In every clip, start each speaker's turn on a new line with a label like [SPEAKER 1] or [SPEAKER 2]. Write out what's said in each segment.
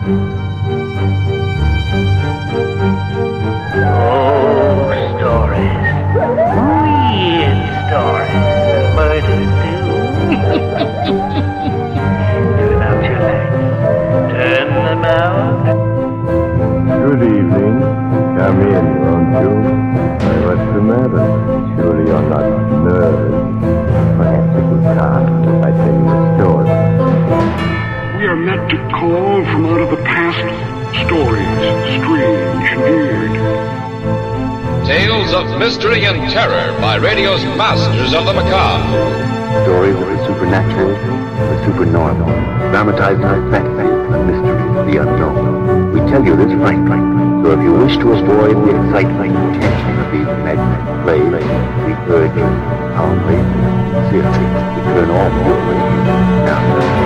[SPEAKER 1] Good evening. Come in, won't you? What's the matter? Surely you're not nervous. Perhaps if you can't, if I tell you a story.
[SPEAKER 2] We are meant to call from out of the past stories, strange and weird.
[SPEAKER 3] Tales of mystery and terror by radio's masters of the macabre.
[SPEAKER 4] Stories of the supernatural, the supernormal, dramatized fantasy, the mystery, the unknown. We tell you this frankly, so if you wish to avoid the excitement and tension of these imaginary plays, we urge you, humbly, sincerely, to turn off your radio now.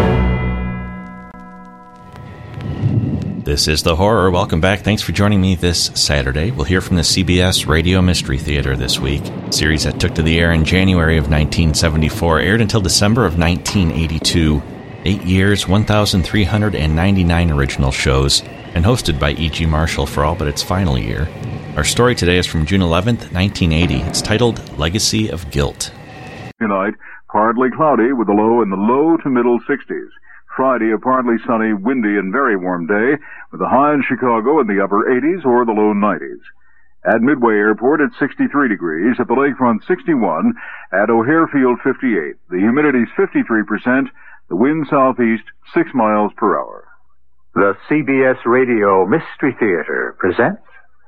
[SPEAKER 5] This is The Horror. Welcome back. Thanks for joining me this Saturday. We'll hear from the CBS Radio Mystery Theater this week. A series that took to the air in January of 1974, aired until December of 1982. 8 years, 1,399 original shows, and hosted by E.G. Marshall for all but its final year. Our story today is from June 11th, 1980. It's titled Legacy of Guilt.
[SPEAKER 6] Tonight, partly cloudy with a low in the low to middle 60s. Friday, a partly sunny, windy, and very warm day, with a high in Chicago in the upper 80s or the low 90s. At Midway Airport, it's 63 degrees. At the lakefront, 61. At O'Hare Field, 58. The humidity's 53%. The wind southeast, 6 miles per hour.
[SPEAKER 7] The CBS Radio Mystery Theater presents...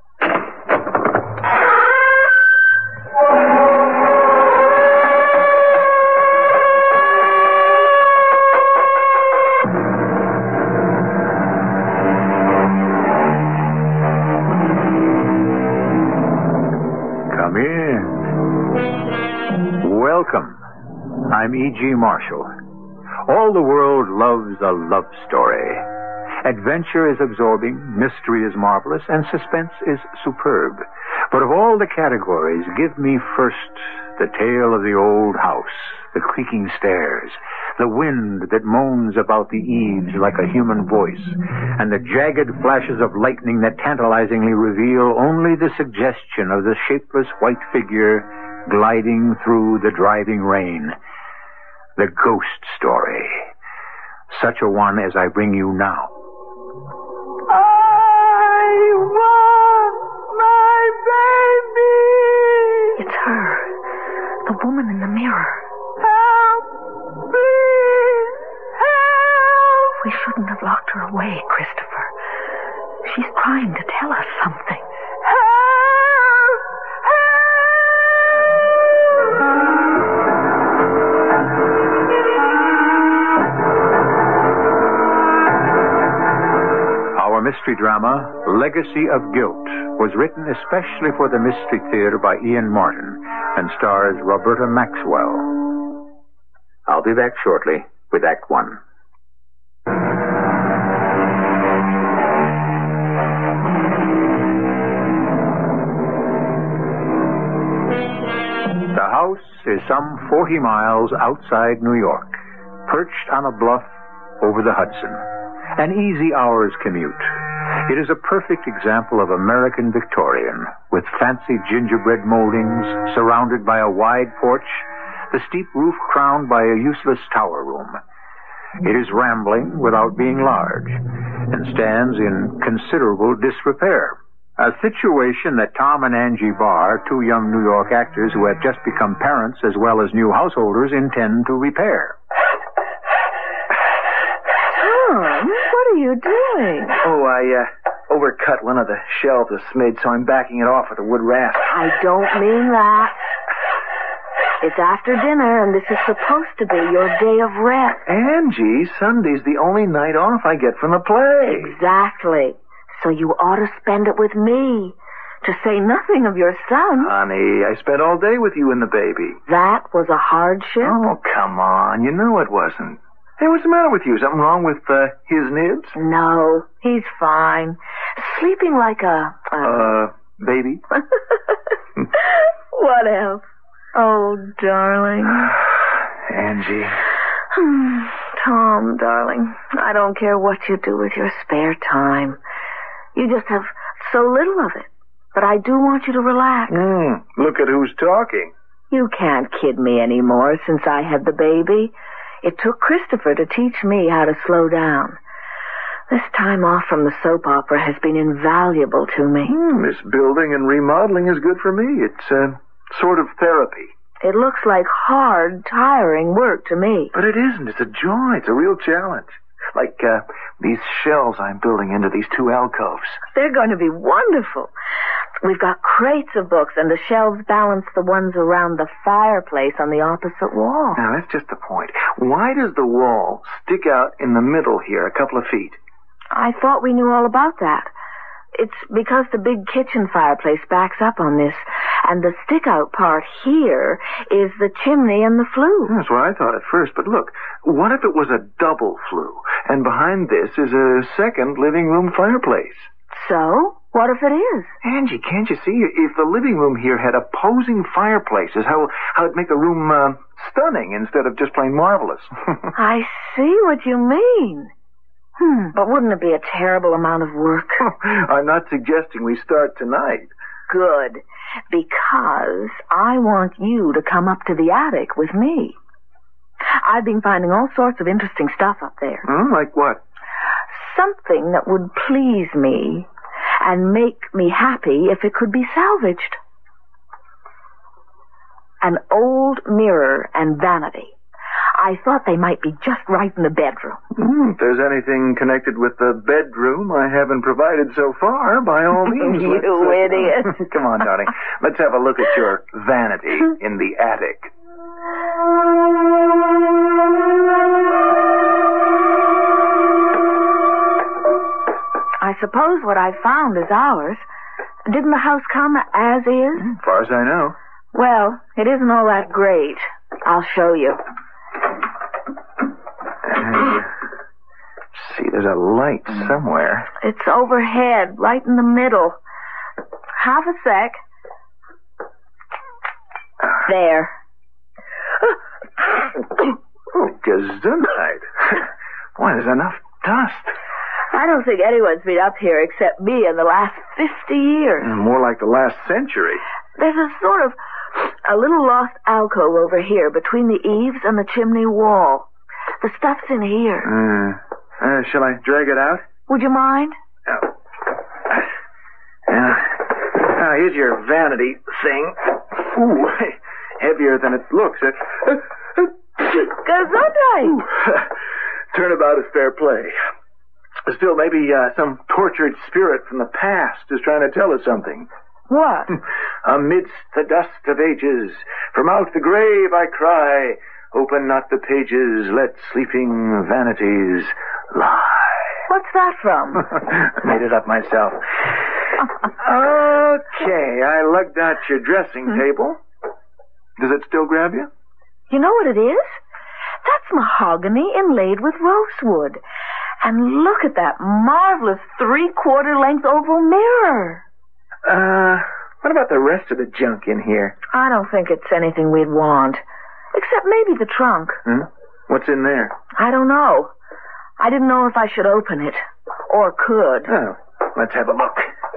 [SPEAKER 7] Welcome. I'm E.G. Marshall. All the world loves a love story. Adventure is absorbing, mystery is marvelous, and suspense is superb. But of all the categories, give me first the tale of the old house, the creaking stairs, the wind that moans about the eaves like a human voice, and the jagged flashes of lightning that tantalizingly reveal only the suggestion of the shapeless white figure gliding through the driving rain. The ghost story. Such a one as I bring you now.
[SPEAKER 8] I want my baby!
[SPEAKER 9] It's her. The woman in the mirror.
[SPEAKER 8] Help! Please! Help!
[SPEAKER 9] We shouldn't have locked her away, Christopher. She's trying to tell us something.
[SPEAKER 7] Our mystery drama, Legacy of Guilt, was written especially for the Mystery Theater by Ian Martin and stars Roberta Maxwell. I'll be back shortly with Act One. The house is some 40 miles outside New York, perched on a bluff over the Hudson. An easy hour's commute. It is a perfect example of American Victorian, with fancy gingerbread moldings, surrounded by a wide porch, the steep roof crowned by a useless tower room. It is rambling without being large, and stands in considerable disrepair. A situation that Tom and Angie Barr, two young New York actors who have just become parents as well as new householders, intend to repair.
[SPEAKER 9] Tom, what are you doing?
[SPEAKER 10] Oh, I overcut one of the shelves a smidge, so I'm backing it off with a wood rasp.
[SPEAKER 9] I don't mean that. It's after dinner, and this is supposed to be your day of rest.
[SPEAKER 10] Angie, Sunday's the only night off I get from the play.
[SPEAKER 9] Exactly. So you ought to spend it with me, to say nothing of your son.
[SPEAKER 10] Honey, I spent all day with you and the baby.
[SPEAKER 9] That was a hardship?
[SPEAKER 10] Oh, come on. You know it wasn't. Hey, what's the matter with you? Something wrong with his nibs?
[SPEAKER 9] No, he's fine. Sleeping like a...
[SPEAKER 10] baby?
[SPEAKER 9] What else? Oh, darling.
[SPEAKER 10] Angie.
[SPEAKER 9] Tom, darling, I don't care what you do with your spare time. You just have so little of it. But I do want you to relax.
[SPEAKER 10] Look at who's talking.
[SPEAKER 9] You can't kid me anymore since I had the baby. It took Christopher to teach me how to slow down. This time off from the soap opera has been invaluable to me.
[SPEAKER 10] This building and remodeling is good for me. It's sort of therapy.
[SPEAKER 9] It looks like hard, tiring work to me.
[SPEAKER 10] But it isn't. It's a joy. It's a real challenge. Like these shelves I'm building into these 2 alcoves.
[SPEAKER 9] They're going to be wonderful. We've got crates of books, and the shelves balance the ones around the fireplace on the opposite wall.
[SPEAKER 10] Now, that's just the point. Why does the wall stick out in the middle here a couple of feet?
[SPEAKER 9] I thought we knew all about that. It's because the big kitchen fireplace backs up on this, and the stick-out part here is the chimney and the flue.
[SPEAKER 10] That's what I thought at first, but look, what if it was a double flue, and behind this is a second living room fireplace?
[SPEAKER 9] So? What if it is?
[SPEAKER 10] Angie, can't you see? If the living room here had opposing fireplaces, how it'd make the room stunning instead of just plain marvelous.
[SPEAKER 9] I see what you mean. But wouldn't it be a terrible amount of work?
[SPEAKER 10] I'm not suggesting we start tonight.
[SPEAKER 9] Good, because I want you to come up to the attic with me. I've been finding all sorts of interesting stuff up there.
[SPEAKER 10] Like what?
[SPEAKER 9] Something that would please me and make me happy if it could be salvaged. An old mirror and vanity. I thought they might be just right in the bedroom.
[SPEAKER 10] If there's anything connected with the bedroom I haven't provided so far, by all means.
[SPEAKER 9] You idiot.
[SPEAKER 10] Come on, darling. Let's have a look at your vanity in the attic.
[SPEAKER 9] I suppose what I found is ours. Didn't the house come as is?
[SPEAKER 10] As far as I know.
[SPEAKER 9] Well, it isn't all that great. I'll show you.
[SPEAKER 10] See, there's a light somewhere.
[SPEAKER 9] It's overhead, right in the middle. Half a sec. There.
[SPEAKER 10] Oh, gesundheit. Why, there's enough dust.
[SPEAKER 9] I don't think anyone's been up here except me in the last 50 years.
[SPEAKER 10] More like the last century.
[SPEAKER 9] There's a little lost alcove over here between the eaves and the chimney wall. The stuff's in here.
[SPEAKER 10] Shall I drag it out?
[SPEAKER 9] Would you mind?
[SPEAKER 10] Now, here's your vanity thing. Ooh, heavier than it looks.
[SPEAKER 9] Gesundheit!
[SPEAKER 10] Turnabout is fair play. Still, maybe some tortured spirit from the past is trying to tell us something.
[SPEAKER 9] What?
[SPEAKER 10] Amidst the dust of ages, from out the grave I cry, open not the pages, let sleeping vanities lie.
[SPEAKER 9] What's that from?
[SPEAKER 10] Made it up myself. Okay, I lugged out your dressing table. Does it still grab you?
[SPEAKER 9] You know what it is? That's mahogany inlaid with rosewood. And look at that marvelous 3/4 length oval mirror.
[SPEAKER 10] What about the rest of the junk in here?
[SPEAKER 9] I don't think it's anything we'd want. Except maybe the trunk.
[SPEAKER 10] What's in there?
[SPEAKER 9] I don't know. I didn't know if I should open it. Or could.
[SPEAKER 10] Oh, let's have a look.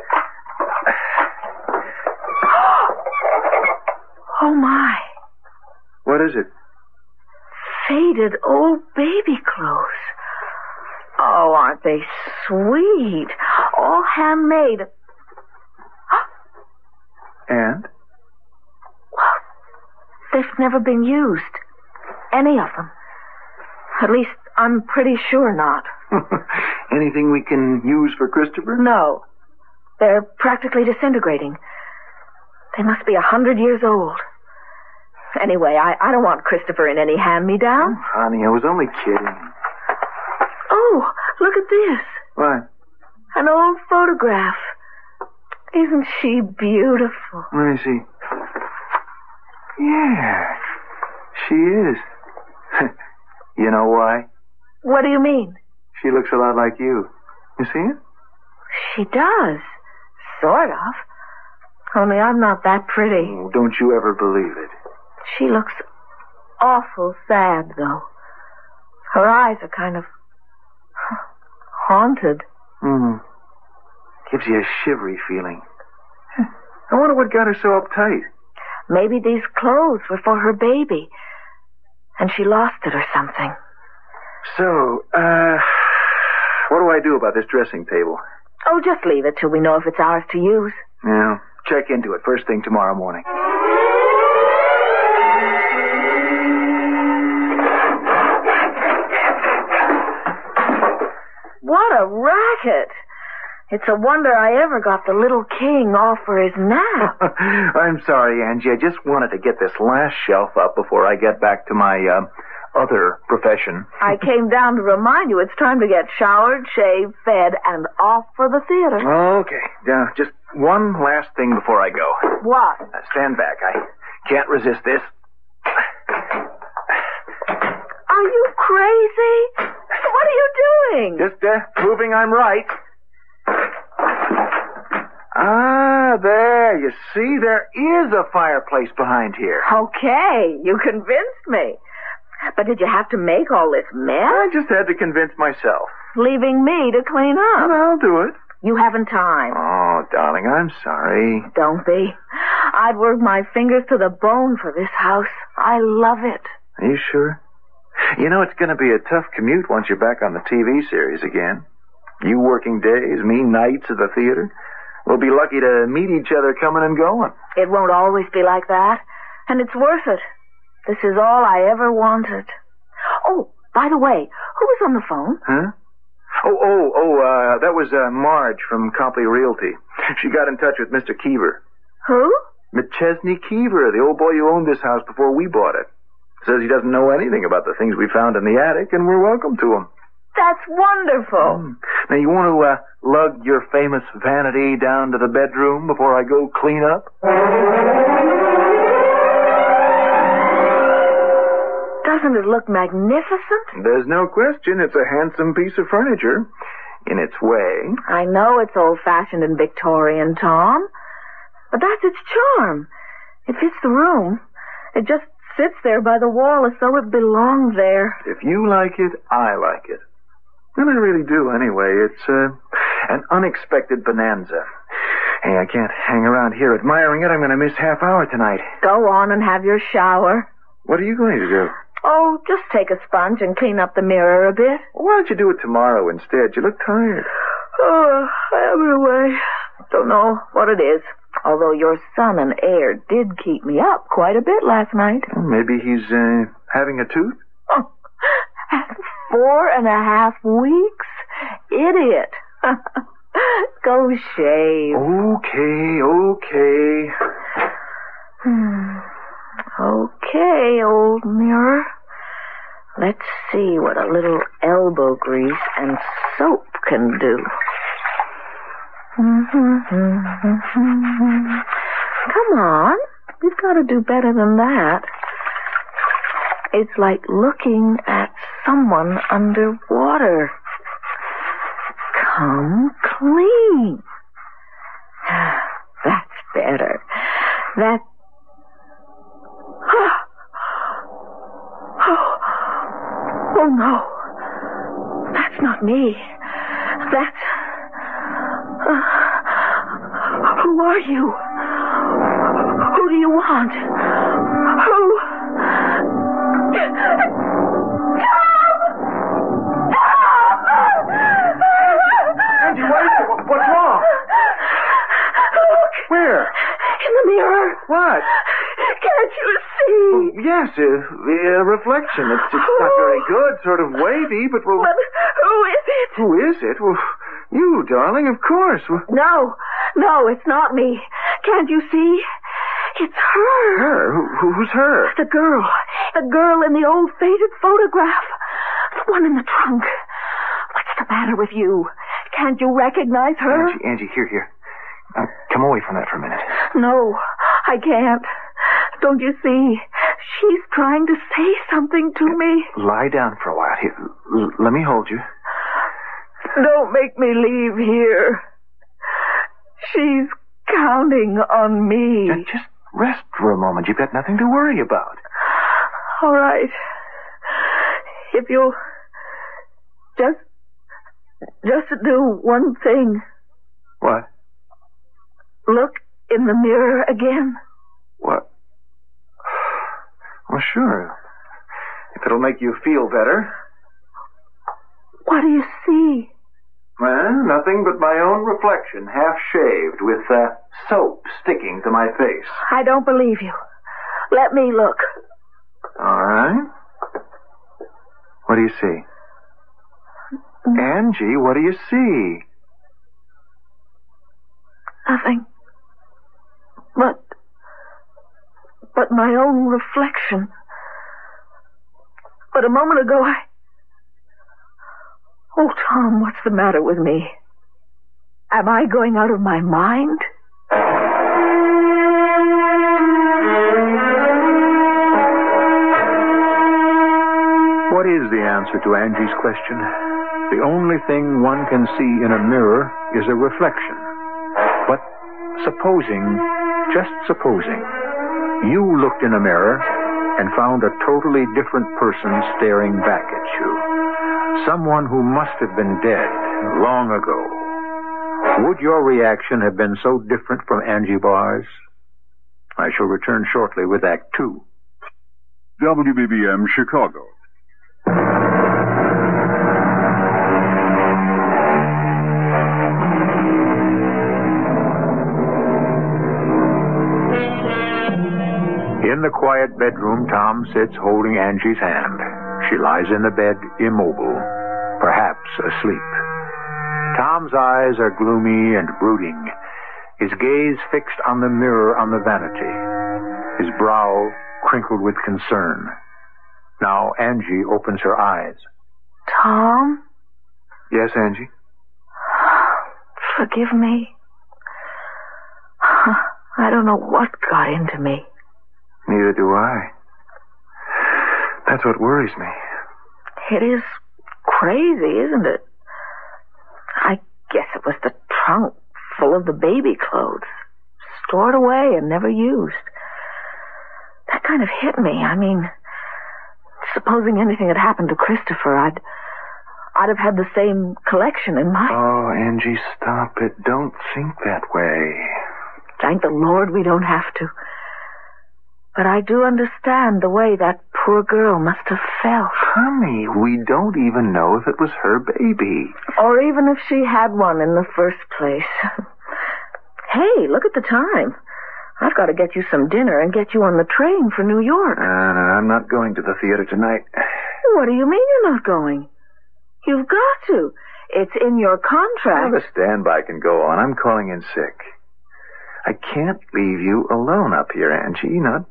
[SPEAKER 9] Oh, my.
[SPEAKER 10] What is it?
[SPEAKER 9] Faded old baby clothes. Oh, aren't they sweet? All handmade.
[SPEAKER 10] And?
[SPEAKER 9] Well, they've never been used. Any of them. At least, I'm pretty sure not.
[SPEAKER 10] Anything we can use for Christopher?
[SPEAKER 9] No. They're practically disintegrating. They must be 100 years old. Anyway, I don't want Christopher in any hand-me-down.
[SPEAKER 10] Oh, honey, I was only kidding.
[SPEAKER 9] Oh, look at this.
[SPEAKER 10] What?
[SPEAKER 9] An old photograph. Isn't she beautiful?
[SPEAKER 10] Let me see. Yeah, she is. You know why?
[SPEAKER 9] What do you mean?
[SPEAKER 10] She looks a lot like you. You see it?
[SPEAKER 9] She does. Sort of. Only I'm not that pretty.
[SPEAKER 10] Oh, don't you ever believe it.
[SPEAKER 9] She looks awful sad, though. Her eyes are kind of haunted.
[SPEAKER 10] Gives you a shivery feeling. I wonder what got her so uptight.
[SPEAKER 9] Maybe these clothes were for her baby, and she lost it or something.
[SPEAKER 10] So, what do I do about this dressing table?
[SPEAKER 9] Oh, just leave it till we know if it's ours to use.
[SPEAKER 10] Yeah, check into it first thing tomorrow morning.
[SPEAKER 9] What a racket! It's a wonder I ever got the little king off for his nap.
[SPEAKER 10] I'm sorry, Angie. I just wanted to get this last shelf up before I get back to my, other profession.
[SPEAKER 9] I came down to remind you it's time to get showered, shaved, fed, and off for the theater.
[SPEAKER 10] Okay. Just one last thing before I go.
[SPEAKER 9] What?
[SPEAKER 10] Stand back. I can't resist this.
[SPEAKER 9] Are you crazy? What are you doing?
[SPEAKER 10] Just, proving I'm right. Ah, there. You see, there is a fireplace behind here.
[SPEAKER 9] Okay, you convinced me. But did you have to make all this mess?
[SPEAKER 10] I just had to convince myself.
[SPEAKER 9] Leaving me to clean up.
[SPEAKER 10] And I'll do it.
[SPEAKER 9] You haven't time.
[SPEAKER 10] Oh, darling, I'm sorry.
[SPEAKER 9] Don't be. I'd work my fingers to the bone for this house. I love it.
[SPEAKER 10] Are you sure? You know, it's going to be a tough commute once you're back on the TV series again. You working days, me nights at the theater. We'll be lucky to meet each other coming and going.
[SPEAKER 9] It won't always be like that. And it's worth it. This is all I ever wanted. Oh, by the way, who was on the phone?
[SPEAKER 10] Huh? That was Marge from Copley Realty. She got in touch with Mr. Keever.
[SPEAKER 9] Who?
[SPEAKER 10] McChesney Keever, the old boy who owned this house before we bought it. Says he doesn't know anything about the things we found in the attic, and we're welcome to him.
[SPEAKER 9] That's wonderful.
[SPEAKER 10] Now, you want to lug your famous vanity down to the bedroom before I go clean up?
[SPEAKER 9] Doesn't it look magnificent?
[SPEAKER 10] There's no question. It's a handsome piece of furniture. In its way.
[SPEAKER 9] I know it's old-fashioned and Victorian, Tom. But that's its charm. It fits the room. It just sits there by the wall as though it belonged there.
[SPEAKER 10] If you like it, I like it. And I really do, anyway. It's an unexpected bonanza. Hey, I can't hang around here admiring it. I'm going to miss half hour tonight.
[SPEAKER 9] Go on and have your shower.
[SPEAKER 10] What are you going to do?
[SPEAKER 9] Oh, just take a sponge and clean up the mirror a bit.
[SPEAKER 10] Why don't you do it tomorrow instead? You look tired.
[SPEAKER 9] Oh, I have it away. Don't know what it is. Although your son and heir did keep me up quite a bit last night.
[SPEAKER 10] Well, maybe he's having a tooth?
[SPEAKER 9] Oh, 4.5 weeks? Idiot. Go shave.
[SPEAKER 10] Okay.
[SPEAKER 9] Okay, old mirror. Let's see what a little elbow grease and soap can do. Come on. You've got to do better than that. It's like looking at someone underwater. Come clean. That's better. Oh, no. That's not me. That's... who are you? Who do you want? Who?
[SPEAKER 10] Angie, what's wrong?
[SPEAKER 9] Look.
[SPEAKER 10] Where?
[SPEAKER 9] In the mirror.
[SPEAKER 10] What?
[SPEAKER 9] Can't you see?
[SPEAKER 10] Oh, yes, a reflection. It's not very good, sort of wavy, but...
[SPEAKER 9] Well, who is it?
[SPEAKER 10] Who is it? Well, you, darling, of course.
[SPEAKER 9] No, it's not me. Can't you see? It's her.
[SPEAKER 10] Her? Who's her?
[SPEAKER 9] The girl in the old faded photograph. The one in the trunk. What's the matter with you? Can't you recognize her?
[SPEAKER 10] Angie, here. Come away from that for a minute.
[SPEAKER 9] No, I can't. Don't you see? She's trying to say something to me.
[SPEAKER 10] Lie down for a while. Here, let me hold you.
[SPEAKER 9] Don't make me leave here. She's counting on me.
[SPEAKER 10] Just rest for a moment. You've got nothing to worry about.
[SPEAKER 9] All right. If you'll Just to do one thing.
[SPEAKER 10] What?
[SPEAKER 9] Look in the mirror again.
[SPEAKER 10] What? Well, sure. If it'll make you feel better.
[SPEAKER 9] What do you see?
[SPEAKER 10] Well, nothing but my own reflection, half shaved, with soap sticking to my face.
[SPEAKER 9] I don't believe you. Let me look.
[SPEAKER 10] All right. What do you see? Angie, what do you see?
[SPEAKER 9] Nothing. But my own reflection. But a moment ago, Oh, Tom, what's the matter with me? Am I going out of my mind?
[SPEAKER 7] What is the answer to Angie's question? The only thing one can see in a mirror is a reflection. But just supposing, you looked in a mirror and found a totally different person staring back at you. Someone who must have been dead long ago. Would your reaction have been so different from Angie Barr's? I shall return shortly with Act 2.
[SPEAKER 6] WBBM Chicago.
[SPEAKER 7] In the quiet bedroom, Tom sits holding Angie's hand. She lies in the bed, immobile, perhaps asleep. Tom's eyes are gloomy and brooding, his gaze fixed on the mirror on the vanity, his brow crinkled with concern. Now Angie opens her eyes.
[SPEAKER 9] Tom?
[SPEAKER 10] Yes, Angie?
[SPEAKER 9] Forgive me. I don't know what got into me.
[SPEAKER 10] Neither do I. That's what worries me.
[SPEAKER 9] It is crazy, isn't it? I guess it was the trunk full of the baby clothes, stored away and never used. That kind of hit me. I mean, supposing anything had happened to Christopher, I'd have had the same collection in my...
[SPEAKER 10] Oh, Angie, stop it. Don't think that way.
[SPEAKER 9] Thank the Lord we don't have to. But I do understand the way that poor girl must have felt.
[SPEAKER 10] Honey, we don't even know if it was her baby.
[SPEAKER 9] Or even if she had one in the first place. Hey, look at the time. I've got to get you some dinner and get you on the train for New York.
[SPEAKER 10] No, I'm not going to the theater tonight.
[SPEAKER 9] What do you mean you're not going? You've got to. It's in your contract.
[SPEAKER 10] Well, the standby can go on. I'm calling in sick. I can't leave you alone up here, Angie. Not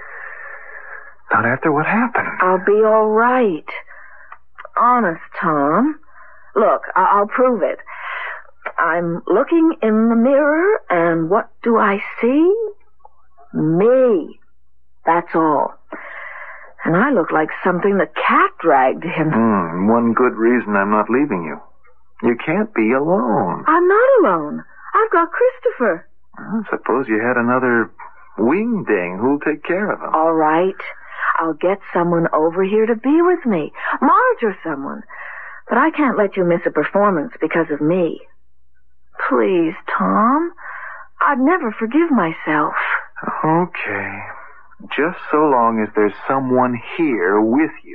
[SPEAKER 10] after what happened.
[SPEAKER 9] I'll be all right. Honest, Tom. Look, I'll prove it. I'm looking in the mirror, and what do I see? Me. That's all. And I look like something the cat dragged in.
[SPEAKER 10] One good reason I'm not leaving you. You can't be alone.
[SPEAKER 9] I'm not alone. I've got Christopher.
[SPEAKER 10] Well, suppose you had another wingding. Who'll take care of him?
[SPEAKER 9] All right. I'll get someone over here to be with me. Marge or someone. But I can't let you miss a performance because of me. Please, Tom. I'd never forgive myself.
[SPEAKER 10] Okay. Just so long as there's someone here with you.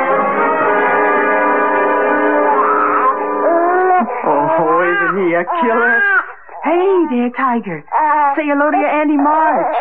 [SPEAKER 11] Oh, isn't he a killer? Hey there, Tiger. Say hello to your Auntie Marge.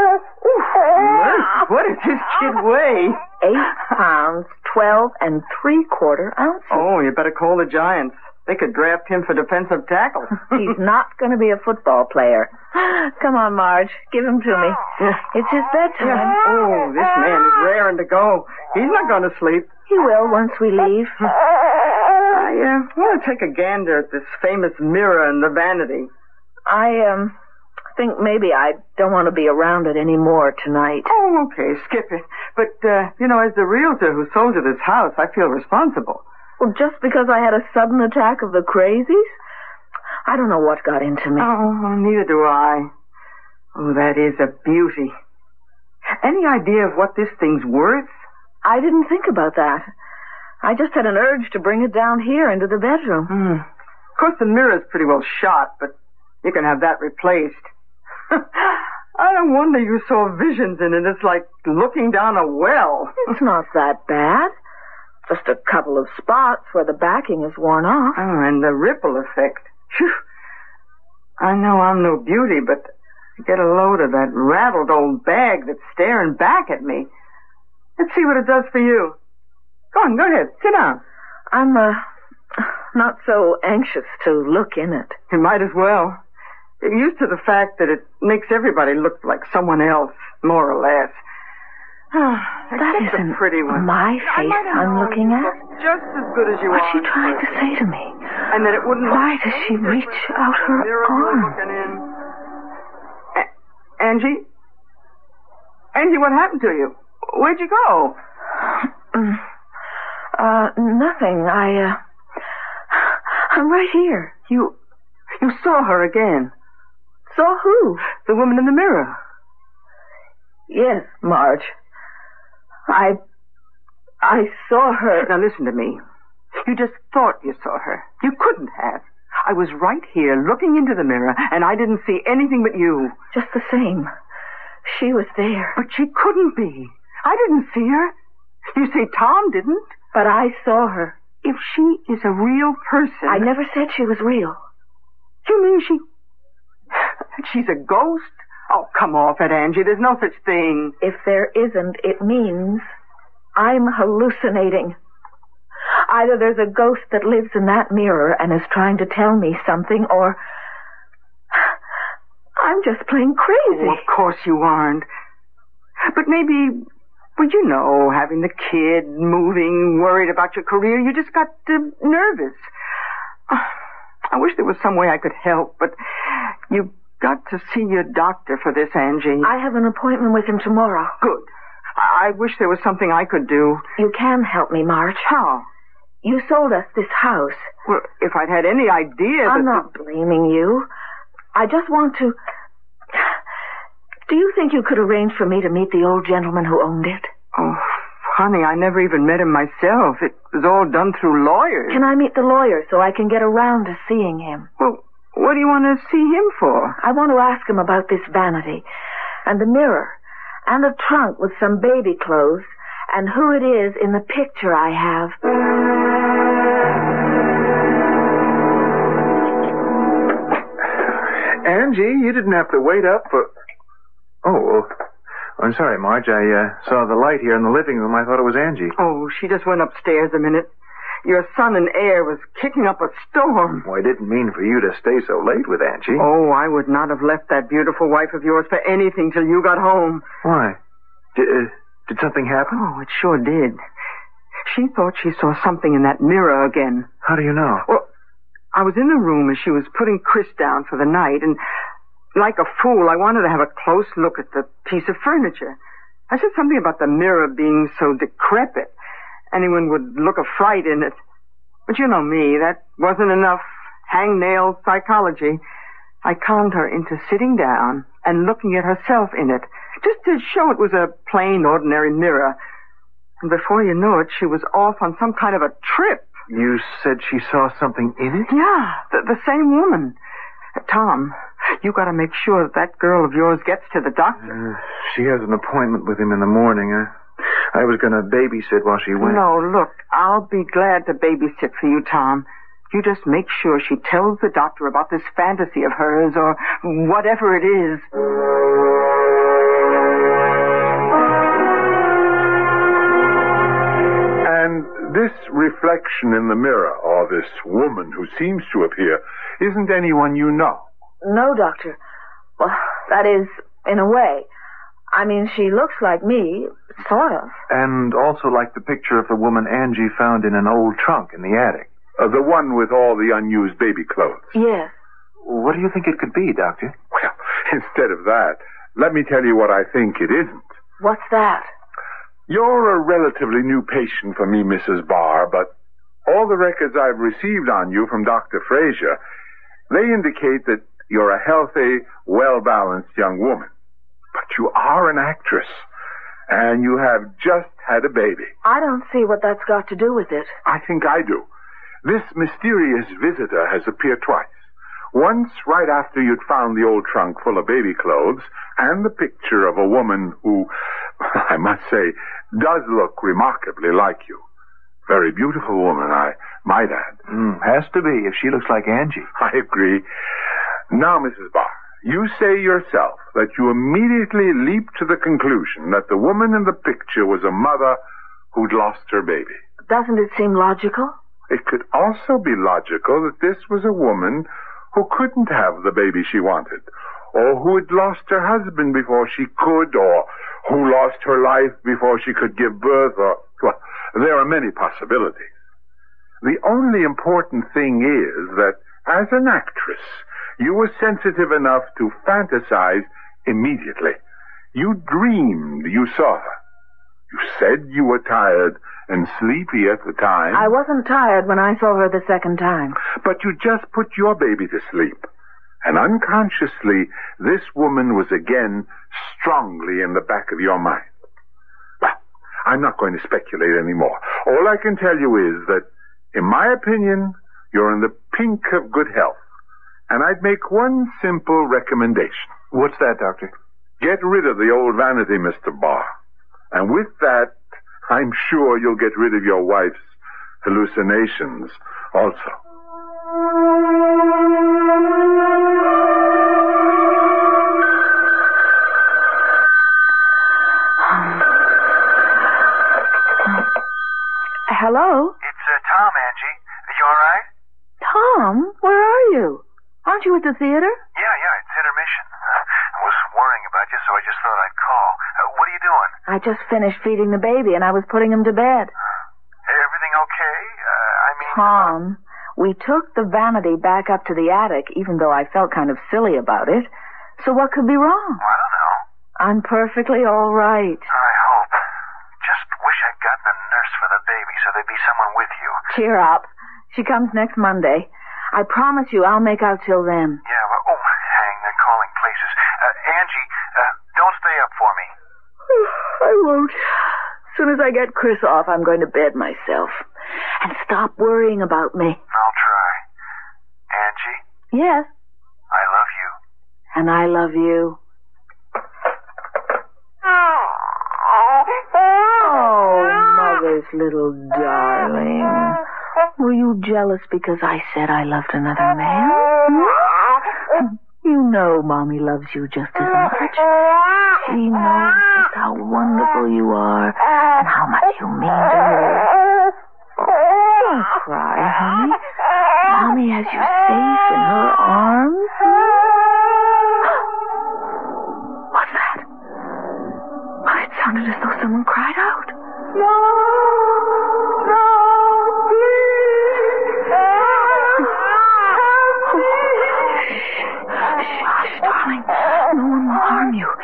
[SPEAKER 11] Look, what does this kid weigh?
[SPEAKER 9] 8 pounds, 12 3/4 ounces.
[SPEAKER 11] Oh, you better call the Giants. They could draft him for defensive tackle.
[SPEAKER 9] He's not going to be a football player. Come on, Marge. Give him to me. It's his bedtime.
[SPEAKER 11] Oh, this man is raring to go. He's not going to sleep.
[SPEAKER 9] He will once we leave.
[SPEAKER 11] I want to take a gander at this famous mirror in the vanity.
[SPEAKER 9] I think maybe I don't want to be around it anymore tonight.
[SPEAKER 11] Oh, okay. Skip it. But, as the realtor who sold you this house, I feel responsible.
[SPEAKER 9] Well, just because I had a sudden attack of the crazies? I don't know what got into me.
[SPEAKER 11] Oh, neither do I. Oh, that is a beauty. Any idea of what this thing's worth?
[SPEAKER 9] I didn't think about that. I just had an urge to bring it down here into the bedroom.
[SPEAKER 11] Of course, the mirror's pretty well shot, but you can have that replaced. I don't wonder you saw visions in it. It's like looking down a well.
[SPEAKER 9] It's not that bad. Just a couple of spots where the backing is worn off.
[SPEAKER 11] Oh, and the ripple effect. Phew. I know I'm no beauty, but get a load of that rattled old bag that's staring back at me. Let's see what it does for you. Go on, go ahead. Sit down.
[SPEAKER 9] I'm, not so anxious to look in it.
[SPEAKER 11] You might as well. Get used to the fact that it makes everybody look like someone else, more or less.
[SPEAKER 9] That isn't
[SPEAKER 11] a pretty one.
[SPEAKER 9] my face I'm looking at.
[SPEAKER 11] Just as good as you are.
[SPEAKER 9] What's she trying to say to me?
[SPEAKER 11] And that it wouldn't.
[SPEAKER 9] Why does she reach out her arm?
[SPEAKER 11] Angie? Angie, what happened to you? Where'd you go?
[SPEAKER 9] Nothing. I'm right here.
[SPEAKER 11] You saw her again.
[SPEAKER 9] Saw who?
[SPEAKER 11] The woman in the mirror.
[SPEAKER 9] Yes, Marge. I saw her.
[SPEAKER 11] Now listen to me. You just thought you saw her. You couldn't have. I was right here looking into the mirror, and I didn't see anything but you.
[SPEAKER 9] Just the same. She was there.
[SPEAKER 11] But she couldn't be. I didn't see her. You say Tom didn't?
[SPEAKER 9] But I saw her.
[SPEAKER 11] If she is a real person...
[SPEAKER 9] I never said she was real.
[SPEAKER 11] You mean she's a ghost? Oh, come off it, Angie. There's no such thing.
[SPEAKER 9] If there isn't, it means I'm hallucinating. Either there's a ghost that lives in that mirror and is trying to tell me something, or I'm just plain crazy.
[SPEAKER 11] Oh, of course you aren't. But maybe, well, you know, having the kid, moving, worried about your career, you just got nervous. I wish there was some way I could help, but you've got to see your doctor for this, Angie.
[SPEAKER 9] I have an appointment with him tomorrow.
[SPEAKER 11] Good. I wish there was something I could do.
[SPEAKER 9] You can help me, Marge.
[SPEAKER 11] How?
[SPEAKER 9] You sold us this house.
[SPEAKER 11] Well, if I'd had any idea
[SPEAKER 9] I'm not blaming you. I just want to... Do you think you could arrange for me to meet the old gentleman who owned it?
[SPEAKER 11] Oh, honey, I never even met him myself. It was all done through lawyers.
[SPEAKER 9] Can I meet the lawyer so I can get around to seeing him?
[SPEAKER 11] Well, what do you want to see him for?
[SPEAKER 9] I want to ask him about this vanity, and the mirror, and a trunk with some baby clothes, and who it is in the picture I have.
[SPEAKER 10] Angie, you didn't have to wait up for... Oh, I'm sorry, Marge. I saw the light here in the living room. I thought it was Angie.
[SPEAKER 11] Oh, she just went upstairs a minute. Your son and heir was kicking up a storm.
[SPEAKER 10] Well, I didn't mean for you to stay so late with Angie.
[SPEAKER 11] Oh, I would not have left that beautiful wife of yours for anything till you got home.
[SPEAKER 10] Why? Did something happen?
[SPEAKER 11] Oh, it sure did. She thought she saw something in that mirror again.
[SPEAKER 10] How do you know?
[SPEAKER 11] Well, I was in the room as she was putting Chris down for the night, and like a fool, I wanted to have a close look at the piece of furniture. I said something about the mirror being so decrepit. Anyone would look a fright in it. But you know me, that wasn't enough hangnail psychology. I calmed her into sitting down and looking at herself in it, just to show it was a plain, ordinary mirror. And before you know it, she was off on some kind of a trip.
[SPEAKER 10] You said she saw something in it?
[SPEAKER 11] Yeah, the same woman. Tom, you got to make sure that girl of yours gets to the doctor.
[SPEAKER 10] She has an appointment with him in the morning. I was going to babysit while she went.
[SPEAKER 11] No, look, I'll be glad to babysit for you, Tom. You just make sure she tells the doctor about this fantasy of hers or whatever it is.
[SPEAKER 12] And this reflection in the mirror, or this woman who seems to appear, isn't anyone you know?
[SPEAKER 9] No, Doctor. Well, that is, in a way. I mean, she looks like me, sort of.
[SPEAKER 10] And also like the picture of the woman Angie found in an old trunk in the attic.
[SPEAKER 12] The one with all the unused baby clothes.
[SPEAKER 9] Yes.
[SPEAKER 10] What do you think it could be, Doctor?
[SPEAKER 12] Well, instead of that, let me tell you what I think it isn't.
[SPEAKER 9] What's that?
[SPEAKER 12] You're a relatively new patient for me, Mrs. Barr, but all the records I've received on you from Dr. Frazier, they indicate that you're a healthy, well-balanced young woman. But you are an actress. And you have just had a baby.
[SPEAKER 9] I don't see what that's got to do with it.
[SPEAKER 12] I think I do. This mysterious visitor has appeared twice. Once right after you'd found the old trunk full of baby clothes and the picture of a woman who, I must say, does look remarkably like you. Very beautiful woman, I might add.
[SPEAKER 10] Has to be, if she looks like Angie.
[SPEAKER 12] I agree. Now, Mrs. Barr, you say yourself that you immediately leaped to the conclusion that the woman in the picture was a mother who'd lost her baby.
[SPEAKER 9] Doesn't it seem logical?
[SPEAKER 12] It could also be logical that this was a woman who couldn't have the baby she wanted, or who had lost her husband before she could, or who lost her life before she could give birth, or, well, there are many possibilities. The only important thing is that, as an actress, you were sensitive enough to fantasize immediately. You dreamed you saw her. You said you were tired and sleepy at the time.
[SPEAKER 9] I wasn't tired when I saw her the second time.
[SPEAKER 12] But you just put your baby to sleep. And unconsciously, this woman was again strongly in the back of your mind. Well, I'm not going to speculate anymore. All I can tell you is that, in my opinion, you're in the pink of good health. And I'd make one simple recommendation.
[SPEAKER 10] What's that, Doctor?
[SPEAKER 12] Get rid of the old vanity, Mr. Barr. And with that, I'm sure you'll get rid of your wife's hallucinations also.
[SPEAKER 9] Hello?
[SPEAKER 13] It's Tom, Angie. Are you all right?
[SPEAKER 9] Tom, where are you? Aren't you at the theater?
[SPEAKER 13] Yeah, it's intermission. I was worrying about you, so I just thought I'd call. What are you doing?
[SPEAKER 9] I just finished feeding the baby, and I was putting him to bed.
[SPEAKER 13] Everything okay?
[SPEAKER 9] Tom, we took the vanity back up to the attic, even though I felt kind of silly about it. So what could be wrong?
[SPEAKER 13] Well, I don't know.
[SPEAKER 9] I'm perfectly all right.
[SPEAKER 13] I hope. Just wish I'd gotten a nurse for the baby so there'd be someone with you.
[SPEAKER 9] Cheer up. She comes next Monday. I promise you I'll make out till then.
[SPEAKER 13] Yeah, well, hang, they're calling places. Angie, don't stay up for me.
[SPEAKER 9] I won't. As soon as I get Chris off, I'm going to bed myself. And stop worrying about me.
[SPEAKER 13] I'll try. Angie?
[SPEAKER 9] Yes?
[SPEAKER 13] I love you.
[SPEAKER 9] And I love you. Oh, Mother's little darling. Were you jealous because I said I loved another man? You know Mommy loves you just as much. She knows just how wonderful you are and how much you mean to her. Don't cry, honey. Mommy has you safe in her arms. What's that? Why, it sounded as though someone cried out. Hush, darling. No one will harm you.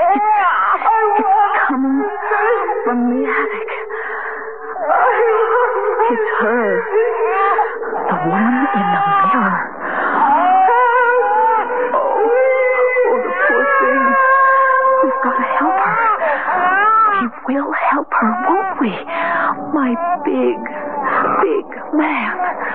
[SPEAKER 9] It's coming from the attic. It's her. The one in the mirror. Oh, the poor thing. We've got to help her. We will help her, won't we? My big man.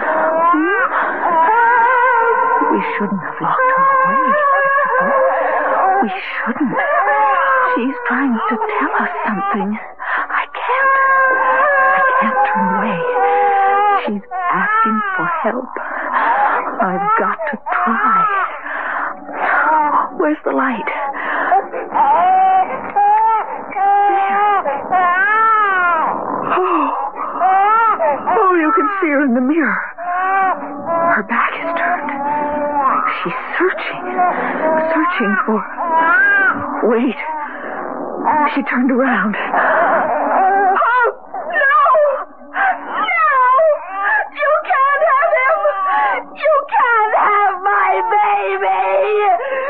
[SPEAKER 9] We shouldn't have locked her away, Christopher. We shouldn't. She's trying to tell us something. I can't turn away. She's asking for help. I've got to try. Where's the light? Oh, you can see her in the mirror. Her back is turned. She's searching for... Wait. She turned around. Oh, no! You can't have him! You can't have my baby!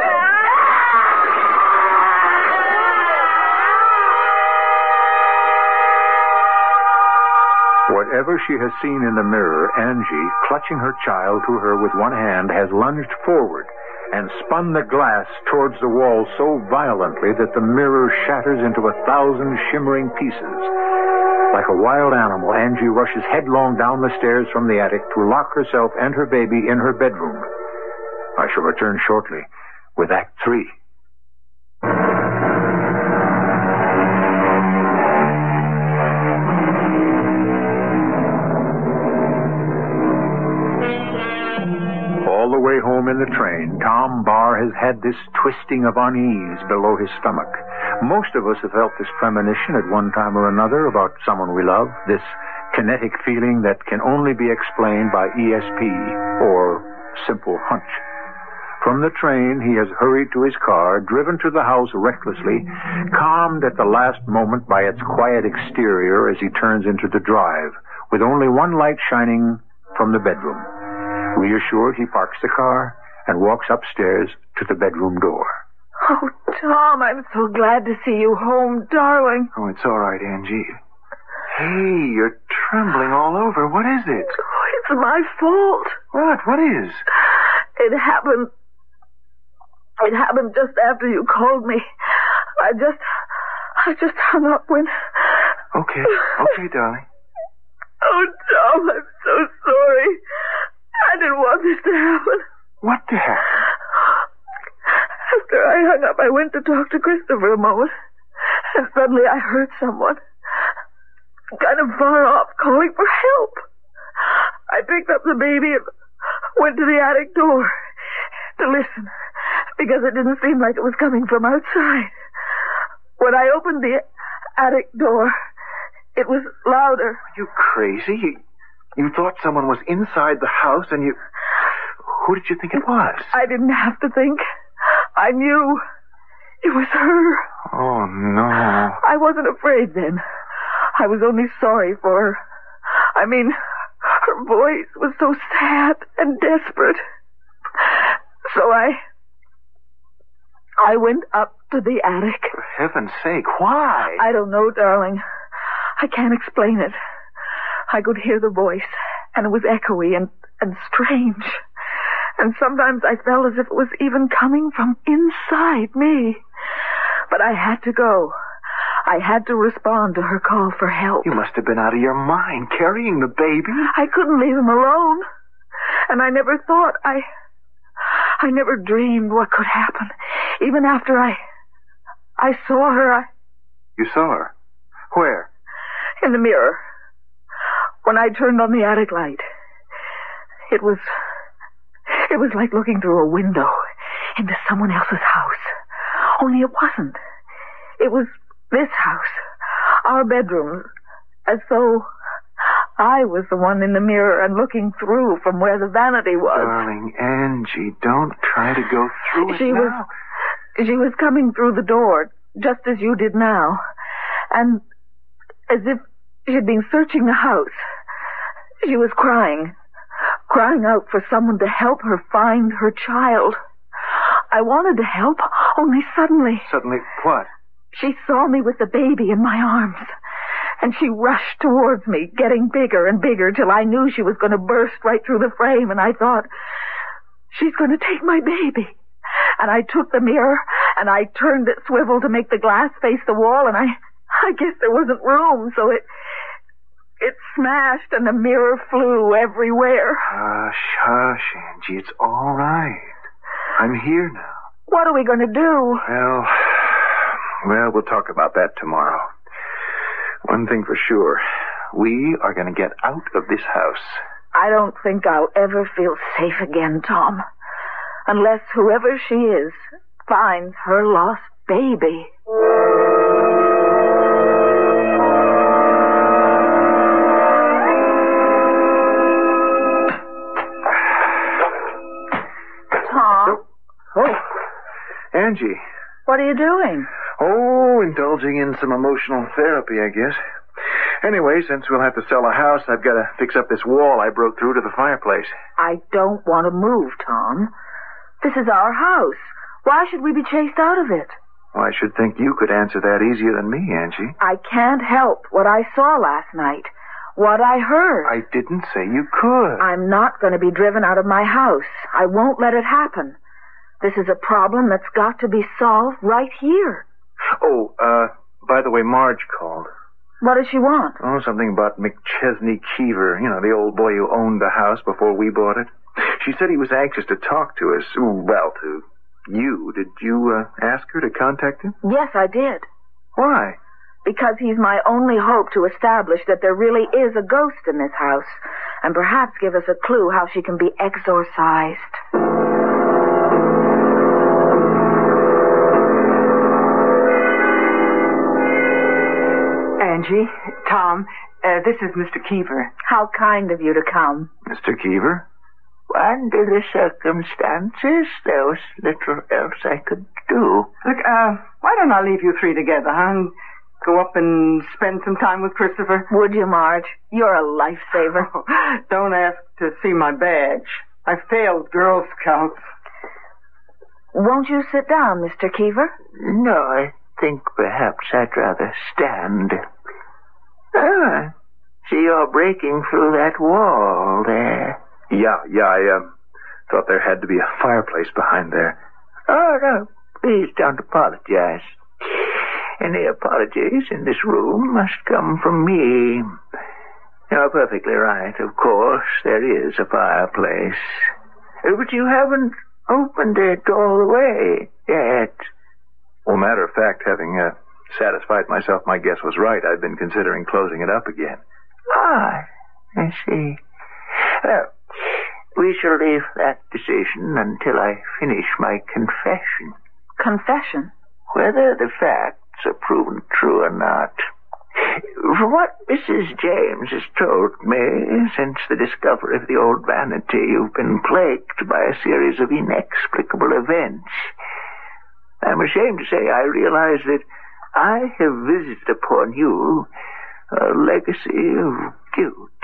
[SPEAKER 7] Whatever she has seen in the mirror, Angie, clutching her child to her with one hand, has lunged forward and spun the glass towards the wall so violently that the mirror shatters into 1,000 shimmering pieces. Like a wild animal, Angie rushes headlong down the stairs from the attic to lock herself and her baby in her bedroom. I shall return shortly with Act 3. All the way home in the train, Tom Barr has had this twisting of unease below his stomach. Most of us have felt this premonition at one time or another about someone we love, this kinetic feeling that can only be explained by ESP or simple hunch. From the train, he has hurried to his car, driven to the house recklessly, calmed at the last moment by its quiet exterior as he turns into the drive, with only one light shining from the bedroom. Reassured, he parks the car and walks upstairs to the bedroom door.
[SPEAKER 9] Oh, Tom, I'm so glad to see you home, darling.
[SPEAKER 10] Oh, it's all right, Angie. Hey, you're trembling all over. What is it?
[SPEAKER 9] Oh, it's my fault.
[SPEAKER 10] What? What is?
[SPEAKER 9] It happened just after you called me. I just hung up when...
[SPEAKER 10] Okay, darling.
[SPEAKER 9] Oh, Tom, I'm so sorry. I didn't want this to happen.
[SPEAKER 10] What to happen?
[SPEAKER 9] After I hung up, I went to talk to Christopher a moment, and suddenly I heard someone, kind of far off, calling for help. I picked up the baby and went to the attic door to listen, because it didn't seem like it was coming from outside. When I opened the attic door, it was louder.
[SPEAKER 10] Are you crazy? You thought someone was inside the house, and you... Who did you think it was?
[SPEAKER 9] I didn't have to think. I knew. It was her.
[SPEAKER 10] Oh, no.
[SPEAKER 9] I wasn't afraid then. I was only sorry for her. I mean, her voice was so sad and desperate. So I went up to the attic.
[SPEAKER 10] For heaven's sake, why?
[SPEAKER 9] I don't know, darling. I can't explain it. I could hear the voice, and it was echoey and strange. And sometimes I felt as if it was even coming from inside me. But I had to go. I had to respond to her call for help.
[SPEAKER 10] You must have been out of your mind, carrying the baby.
[SPEAKER 9] I couldn't leave him alone. And I never thought, I never dreamed what could happen. Even after I saw her,
[SPEAKER 10] You saw her? Where?
[SPEAKER 9] In the mirror. When I turned on the attic light, it was like looking through a window into someone else's house. Only it wasn't. It was this house, our bedroom, as though I was the one in the mirror and looking through from where the vanity was.
[SPEAKER 10] Darling Angie, don't try to go through it now.
[SPEAKER 9] She was coming through the door, just as you did now, and as if she'd been searching the house. She was crying out for someone to help her find her child. I wanted to help, only suddenly...
[SPEAKER 10] Suddenly what?
[SPEAKER 9] She saw me with the baby in my arms, and she rushed towards me, getting bigger and bigger, till I knew she was going to burst right through the frame, and I thought, she's going to take my baby. And I took the mirror, and I turned it swivel to make the glass face the wall, and I guess there wasn't room, so it smashed and the mirror flew everywhere.
[SPEAKER 10] Hush, Angie. It's all right. I'm here now.
[SPEAKER 9] What are we going to do?
[SPEAKER 10] Well, we'll talk about that tomorrow. One thing for sure. We are going to get out of this house.
[SPEAKER 9] I don't think I'll ever feel safe again, Tom. Unless whoever she is finds her lost baby.
[SPEAKER 10] Oh, Angie.
[SPEAKER 9] What are you doing?
[SPEAKER 10] Oh, indulging in some emotional therapy, I guess. Anyway, since we'll have to sell a house, I've got to fix up this wall I broke through to the fireplace.
[SPEAKER 9] I don't want to move, Tom. This is our house. Why should we be chased out of it?
[SPEAKER 10] Well, I should think you could answer that easier than me, Angie.
[SPEAKER 9] I can't help what I saw last night. What I heard.
[SPEAKER 10] I didn't say you could.
[SPEAKER 9] I'm not going to be driven out of my house. I won't let it happen. This is a problem that's got to be solved right here.
[SPEAKER 10] Oh, by the way, Marge called.
[SPEAKER 9] What does she want?
[SPEAKER 10] Oh, something about McChesney Keever. You know, the old boy who owned the house before we bought it. She said he was anxious to talk to us. Well, to you. Did you ask her to contact him?
[SPEAKER 9] Yes, I did.
[SPEAKER 10] Why?
[SPEAKER 9] Because he's my only hope to establish that there really is a ghost in this house, and perhaps give us a clue how she can be exorcised.
[SPEAKER 11] Angie, Tom, this is Mr. Keever.
[SPEAKER 9] How kind of you to come.
[SPEAKER 10] Mr. Keever?
[SPEAKER 14] Under the circumstances, there was little else I could do.
[SPEAKER 11] Look, why don't I leave you three together, huh? And go up and spend some time with Christopher?
[SPEAKER 9] Would you, Marge? You're a lifesaver.
[SPEAKER 11] Don't ask to see my badge. I failed Girl Scouts.
[SPEAKER 9] Won't you sit down, Mr. Keever?
[SPEAKER 14] No, I think perhaps I'd rather stand. Ah, see, you're breaking through that wall there.
[SPEAKER 10] Yeah, I thought there had to be a fireplace behind there.
[SPEAKER 14] Oh, no, please don't apologize. Any apologies in this room must come from me. You're perfectly right, of course, there is a fireplace. But you haven't opened it all the way yet.
[SPEAKER 10] Well, matter of fact, having satisfied myself my guess was right, I've been considering closing it up again.
[SPEAKER 14] Ah, I see. Well, we shall leave that decision until I finish my confession.
[SPEAKER 9] Confession?
[SPEAKER 14] Whether the facts are proven true or not. From what Mrs. James has told me, since the discovery of the old vanity, you've been plagued by a series of inexplicable events. I'm ashamed to say I realize that I have visited upon you a legacy of guilt.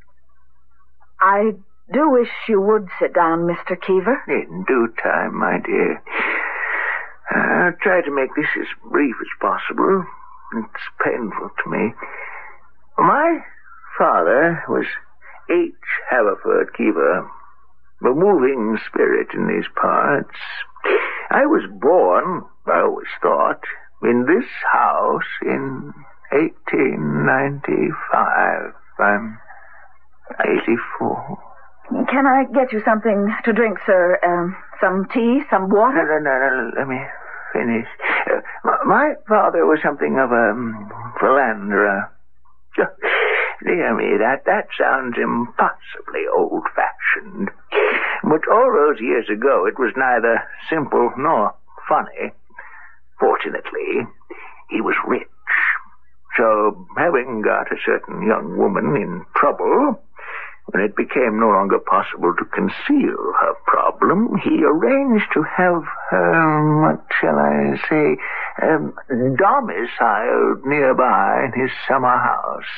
[SPEAKER 9] I do wish you would sit down, Mr. Keever.
[SPEAKER 14] In due time, my dear. I'll try to make this as brief as possible. It's painful to me. My father was H. Haverford Keever, a moving spirit in these parts. I was born, I always thought, in this house in 1895. I'm 84.
[SPEAKER 9] Can I get you something to drink, sir? Some tea, some water?
[SPEAKER 14] No, let me finish. My father was something of a philanderer. Dear me, that sounds impossibly old-fashioned. But all those years ago, it was neither simple nor funny. Fortunately, he was rich. So, having got a certain young woman in trouble, when it became no longer possible to conceal her problem, he arranged to have her, what shall I say, domiciled nearby in his summer house.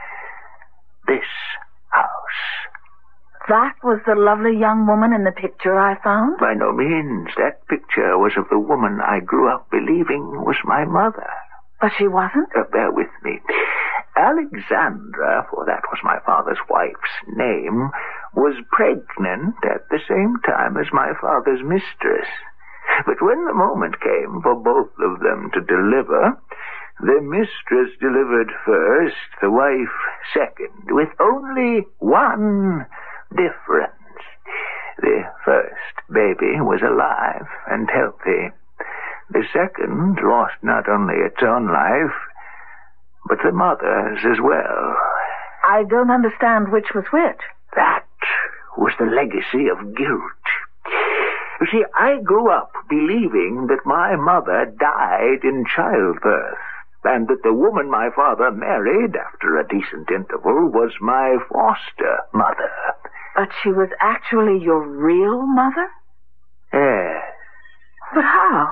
[SPEAKER 14] This house.
[SPEAKER 9] That was the lovely young woman in the picture I found?
[SPEAKER 14] By no means. That picture was of the woman I grew up believing was my mother.
[SPEAKER 9] But she wasn't?
[SPEAKER 14] Bear with me. Alexandra, for that was my father's wife's name, was pregnant at the same time as my father's mistress. But when the moment came for both of them to deliver, the mistress delivered first, the wife second, with only one difference. The first baby was alive and healthy. The second lost not only its own life, but the mother's as well.
[SPEAKER 9] I don't understand which was which.
[SPEAKER 14] That was the legacy of guilt. You see, I grew up believing that my mother died in childbirth, and that the woman my father married after a decent interval was my foster mother.
[SPEAKER 9] But she was actually your real mother?
[SPEAKER 14] Yes.
[SPEAKER 9] But how?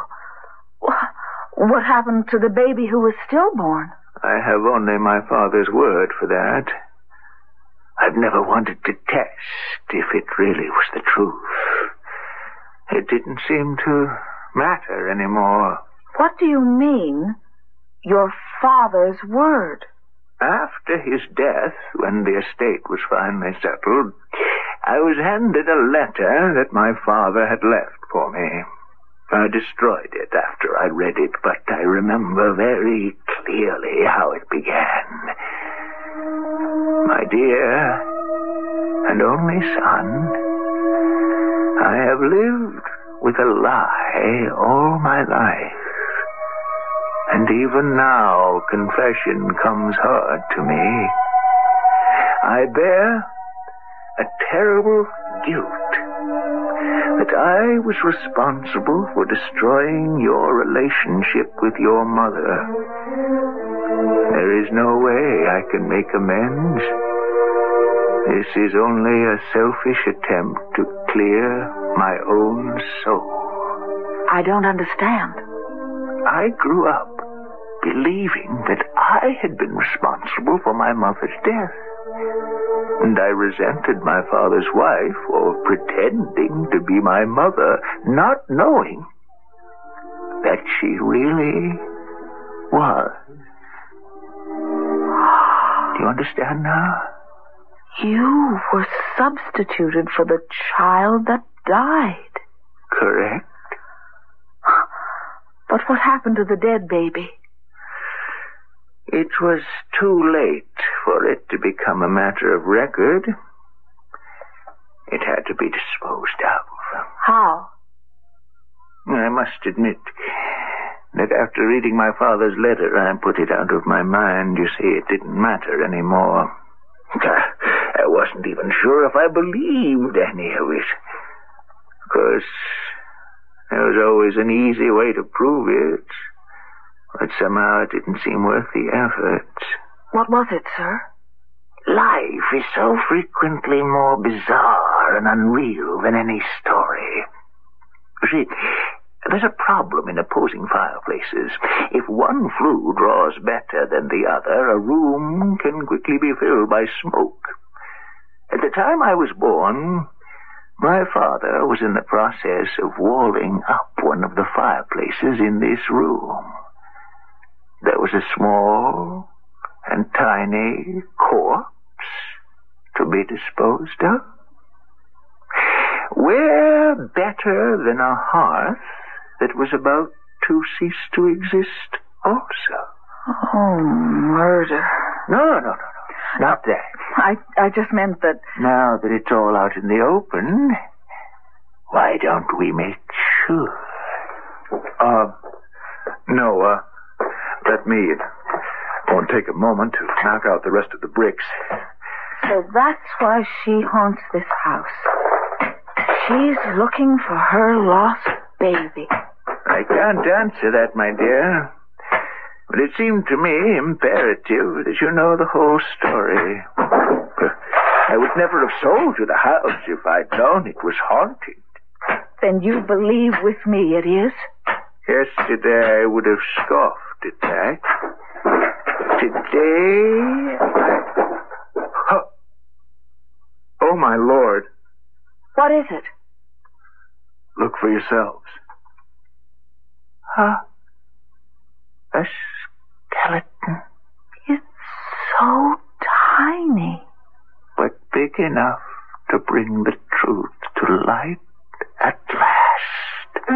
[SPEAKER 9] What happened to the baby who was stillborn?
[SPEAKER 14] I have only my father's word for that. I've never wanted to test if it really was the truth. It didn't seem to matter anymore.
[SPEAKER 9] What do you mean, your father's word?
[SPEAKER 14] After his death, when the estate was finally settled, I was handed a letter that my father had left for me. I destroyed it after I read it, but I remember very clearly how it began. My dear and only son, I have lived with a lie all my life. And even now, confession comes hard to me. I bear a terrible guilt that I was responsible for destroying your relationship with your mother. There is no way I can make amends. This is only a selfish attempt to clear my own soul.
[SPEAKER 9] I don't understand.
[SPEAKER 14] I grew up believing that I had been responsible for my mother's death. And I resented my father's wife for pretending to be my mother, not knowing that she really was. Do you understand now?
[SPEAKER 9] You were substituted for the child that died.
[SPEAKER 14] Correct.
[SPEAKER 9] But what happened to the dead baby?
[SPEAKER 14] It was too late for it to become a matter of record. It had to be disposed of.
[SPEAKER 9] How?
[SPEAKER 14] I must admit that after reading my father's letter, I put it out of my mind. You see, it didn't matter anymore. I wasn't even sure if I believed any of it. Of course, there was always an easy way to prove it. But somehow it didn't seem worth the effort.
[SPEAKER 9] What was it, sir?
[SPEAKER 14] Life is so frequently more bizarre and unreal than any story. You see, there's a problem in opposing fireplaces. If one flue draws better than the other, a room can quickly be filled by smoke. At the time I was born, my father was in the process of walling up one of the fireplaces in this room. There was a small and tiny corpse to be disposed of. Where better than a hearth that was about to cease to exist also?
[SPEAKER 9] Oh, murder.
[SPEAKER 14] No. Not that.
[SPEAKER 9] I just meant that...
[SPEAKER 14] Now that it's all out in the open, why don't we make sure?
[SPEAKER 10] No, let me. It won't take a moment to knock out the rest of the bricks.
[SPEAKER 9] So that's why she haunts this house. She's looking for her lost baby.
[SPEAKER 14] I can't answer that, my dear. But it seemed to me imperative that you know the whole story. I would never have sold you the house if I'd known it was haunted.
[SPEAKER 9] Then you believe with me it is?
[SPEAKER 14] Yesterday I would have scoffed at that. Today
[SPEAKER 10] Oh, my Lord.
[SPEAKER 9] What is it?
[SPEAKER 10] Look for yourselves.
[SPEAKER 14] A skeleton.
[SPEAKER 9] It's so tiny.
[SPEAKER 14] But big enough to bring the truth to light at last.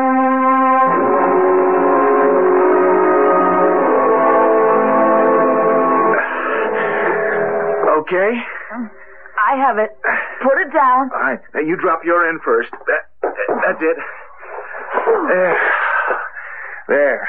[SPEAKER 10] Okay?
[SPEAKER 9] I have it. Put it down.
[SPEAKER 10] All right. Now, you drop your end first. That's it. There.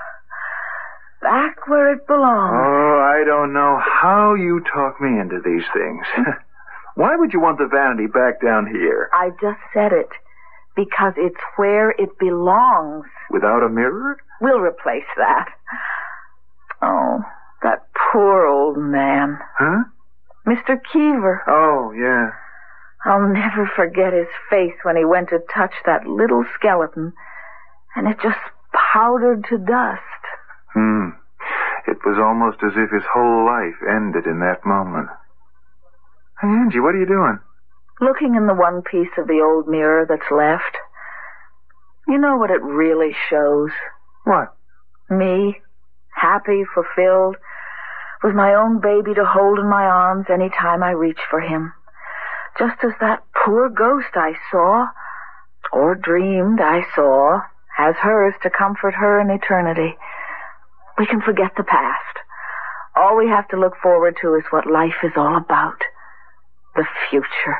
[SPEAKER 9] Back where it belongs.
[SPEAKER 10] Oh, I don't know how you talk me into these things. Why would you want the vanity back down here?
[SPEAKER 9] I just said it. Because it's where it belongs.
[SPEAKER 10] Without a mirror?
[SPEAKER 9] We'll replace that. Oh, that poor old man.
[SPEAKER 10] Huh?
[SPEAKER 9] Mr. Keever.
[SPEAKER 10] Oh, yeah.
[SPEAKER 9] I'll never forget his face when he went to touch that little skeleton, and it just powdered to dust.
[SPEAKER 10] It was almost as if his whole life ended in that moment. Hey, Angie, what are you doing?
[SPEAKER 9] Looking in the one piece of the old mirror that's left. You know what it really shows?
[SPEAKER 10] What?
[SPEAKER 9] Me, happy, fulfilled, with my own baby to hold in my arms any time I reach for him. Just as that poor ghost I saw or dreamed I saw, has hers to comfort her in eternity. We can forget the past. All we have to look forward to is what life is all about. The future.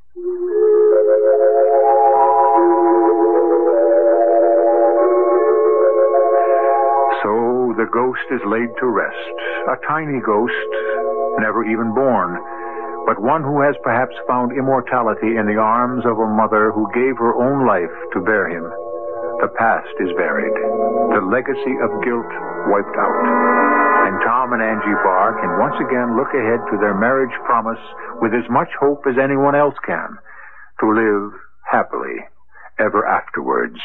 [SPEAKER 7] So the ghost is laid to rest. A tiny ghost, never even born, but one who has perhaps found immortality in the arms of a mother who gave her own life to bear him. The past is buried, the legacy of guilt wiped out. And Tom and Angie Barr can once again look ahead to their marriage promise with as much hope as anyone else can, to live happily ever afterwards.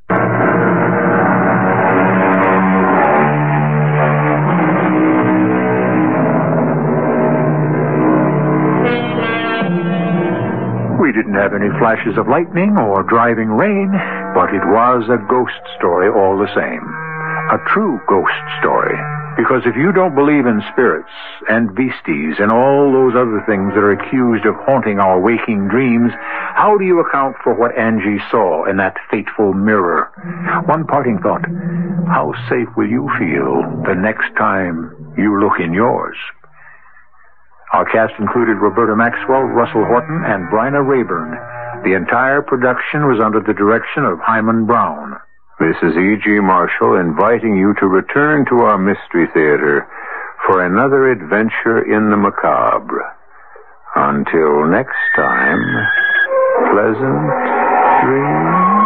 [SPEAKER 7] We didn't have any flashes of lightning or driving rain, but it was a ghost story all the same. A true ghost story. Because if you don't believe in spirits and beasties and all those other things that are accused of haunting our waking dreams, how do you account for what Angie saw in that fateful mirror? One parting thought: how safe will you feel the next time you look in yours? Our cast included Roberta Maxwell, Russell Horton, and Bryna Rayburn. The entire production was under the direction of Hyman Brown.
[SPEAKER 1] This is E.G. Marshall inviting you to return to our Mystery Theater for another adventure in the macabre. Until next time, pleasant dreams.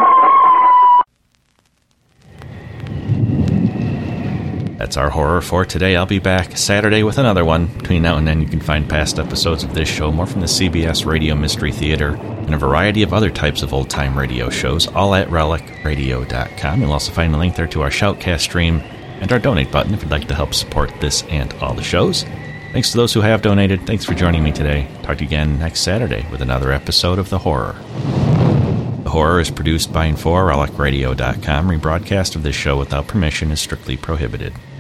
[SPEAKER 5] That's our horror for today. I'll be back Saturday with another one. Between now and then, you can find past episodes of this show, more from the CBS Radio Mystery Theater, and a variety of other types of old-time radio shows, all at relicradio.com. You'll also find a link there to our Shoutcast stream and our donate button if you'd like to help support this and all the shows. Thanks to those who have donated. Thanks for joining me today. Talk to you again next Saturday with another episode of The Horror. The Horror is produced by and for relicradio.com. Rebroadcast of this show without permission is strictly prohibited.